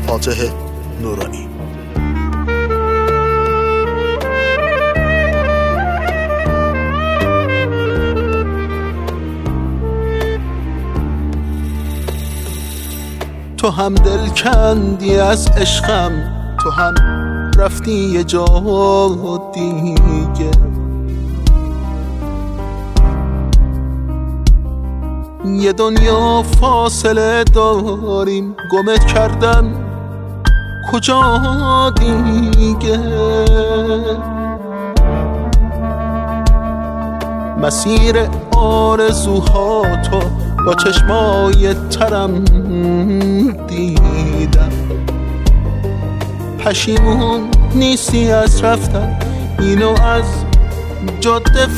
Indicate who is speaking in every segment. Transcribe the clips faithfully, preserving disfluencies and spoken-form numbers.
Speaker 1: فاتح نورانی. تو هم دل کندی از عشقم، تو هم رفتی یه جا دیگه، یه دنیا فاصله داریم، گمت کردم کجا دیگه. مسیر آرزوهاتو با چشمای ترم دیدم، پشیمون نیستی از رفتن، اینو از جاده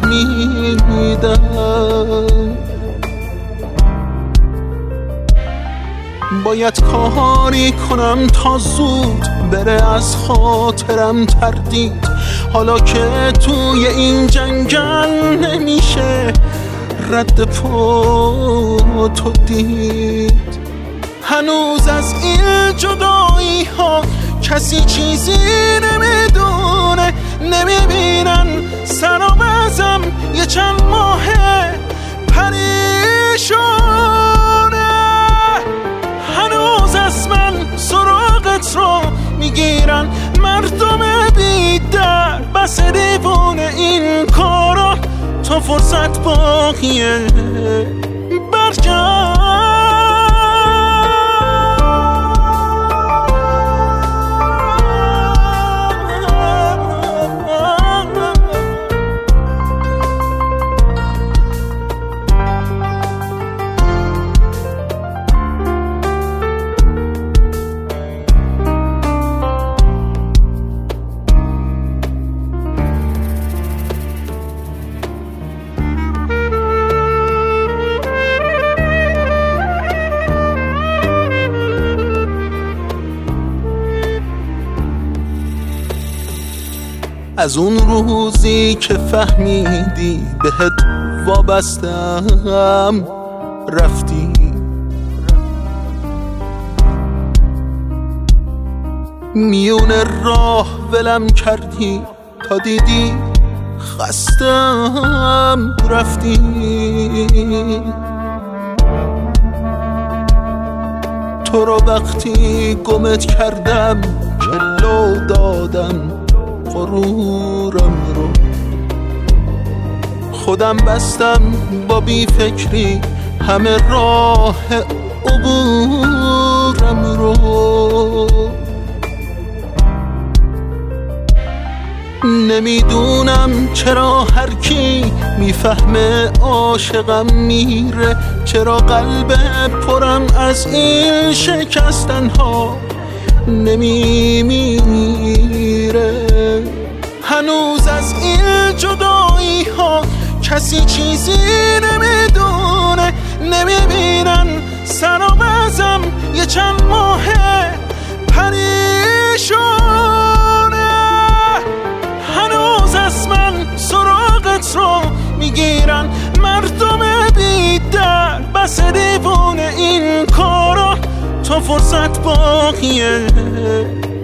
Speaker 1: فهمیدم. باید کاری کنم تا زود بره از خاطرم تردید، حالا که توی این جنگل نمیشه رد پا تو دید. هنوز از این جدایی ها کسی چیزی نمیدونه، نمیبینن سر و بزم یه چند ماه پریشونه. هنوز از من سراغت رو میگیرن مردم بی در، بس دیوونه این کارا، تا فرصت باقیه برگرد. از اون روزی که فهمیدی بهت وابستم رفتی، میون راه ولم کردی تا دیدی خستم رفتی. تو رو وقتی گمت کردم جلو دادم غرورم رو، خودم بستم با بی فکری همه راه عبورم رو. نمیدونم چرا هر کی میفهمه عاشقم میره، چرا قلب پرم از این شکستن ها نمیمیره. هنوز از این جدایی ها کسی چیزی نمیدونه، نمیبینن سر و بزم یه چند ماه پریشونه. هنوز از من سراغت رو میگیرن مردم بی در، بس دیوونه این کارا، تا فرصت باقیه